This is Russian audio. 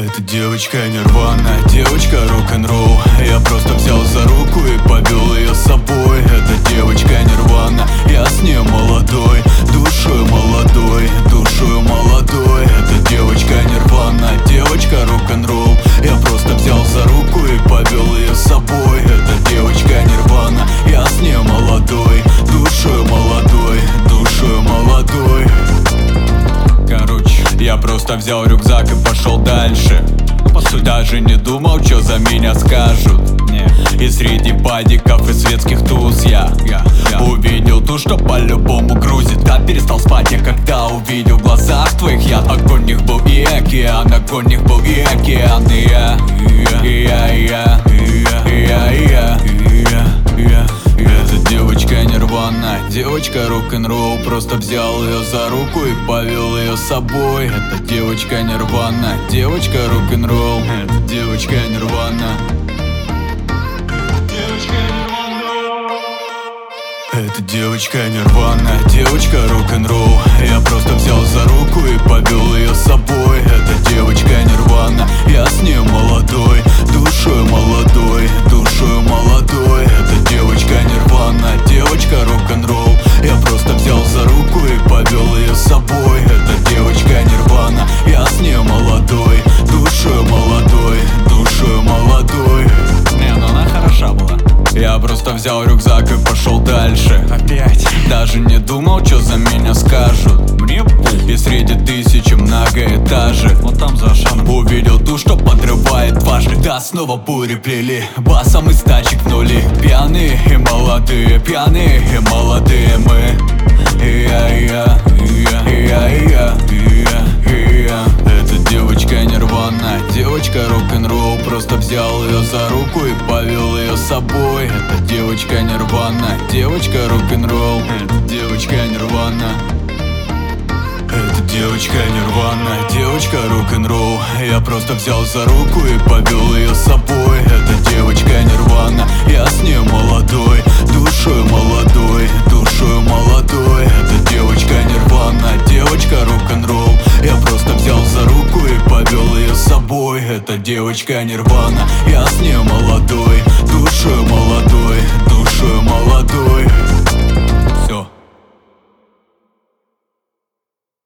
Эта девочка нирвана, девочка рок-н-ролл. Я просто взял за руку и повел ее с собой. Эта девочка нирвана, я с ней молодой, душою молодой, душою молодой. Эта девочка нирвана, девочка рок-н-ролл. Я просто взял за руку и повел ее с собой. Эта девочка нирвана, я с ней молодой, душою молодой, душою молодой. Короче, я просто взял рюкзак и пошел дальше. Даже не думал, что за меня скажут. И среди падиков и светских туз я увидел ту, что по-любому грузит. Да, перестал спать я, когда увидел в глазах твоих я. Огонь в них был и океан, огонь в них был и океан. И я Эта девочка нирвана, девочка рок-н-ролл. Просто взял ее за руку и повел ее с собой. Эта девочка нирвана, девочка рок-н-ролл. Эта девочка нирвана. Эта девочка нирвана, девочка рок-н-ролл. Я просто взял за руку и повел ее с собой. Эта девочка нирвана, я с ней молодой, душою молодой, душою молодой. Эта девочка нирвана, девочка рок-н-ролл. Я просто взял за руку и повел ее с собой. Эта девочка нирвана, я с ней молодой, душою молодой, душою молодой. Не, ну она хороша была. Я просто взял рюкзак и пошел дальше. Опять. Даже не думал, что за меня скажут. Мне пух. И среди тысячи многоэтажек вот там за Ашаном увидел ту, что подрывает важных. Да, снова бури плели, басом из тачек в нули. Пьяные и молодые, пьяные и молодые мы. Эта девочка нирвана, девочка рок-н-ролл. Просто взял ее за руку и повел ее с собой. Эта девочка нирвана, девочка рок-н-ролл. Эта девочка нирвана. Эта девочка нирвана, девочка рок-н-ролл. Я просто взял за руку и повел ее с собой. Эта девочка нирвана, я с ней молодой, душою молодой, душою молодой. Эта девочка нирвана, девочка рок-н-ролл. Я просто взял за руку и повел ее с собой. Эта девочка нирвана, я с ней молодой, душою молодой, душою молодой.